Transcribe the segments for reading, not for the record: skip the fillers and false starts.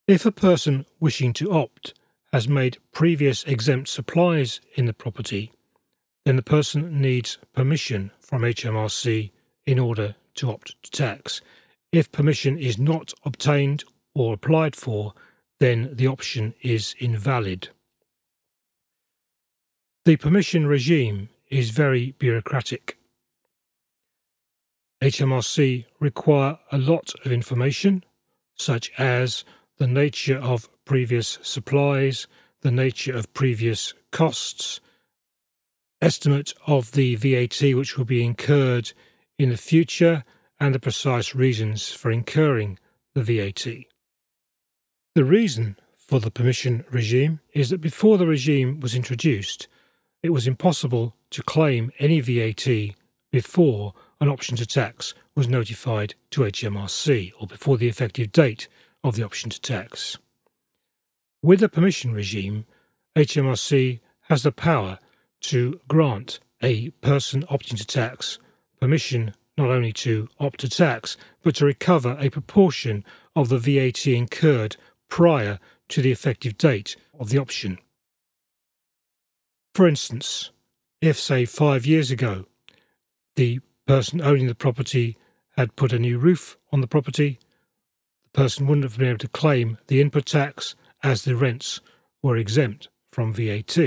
If a person wishing to opt has made previous exempt supplies in the property, then the person needs permission from HMRC in order to opt to tax. If permission is not obtained or applied for, then the option is invalid. The permission regime is very bureaucratic. HMRC require a lot of information, such as the nature of previous supplies, the nature of previous costs, estimate of the VAT which will be incurred in the future, and the precise reasons for incurring the VAT. The reason for the permission regime is that before the regime was introduced, it was impossible to claim any VAT before an option to tax was notified to HMRC or before the effective date of the option to tax. With the permission regime, HMRC has the power to grant a person opting to tax permission not only to opt to tax, but to recover a proportion of the VAT incurred prior to the effective date of the option. For instance, if, say, 5 years ago, the person owning the property had put a new roof on the property, the person wouldn't have been able to claim the input tax as the rents were exempt from VAT.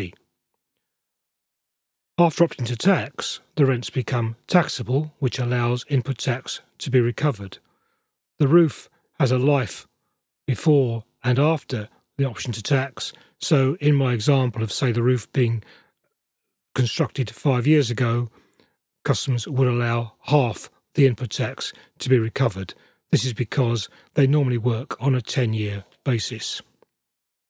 After opting to tax, the rents become taxable, which allows input tax to be recovered. The roof has a life before and after the option to tax, so in my example of, say, the roof being constructed 5 years ago, customers would allow half the input tax to be recovered. This is because they normally work on a 10-year basis.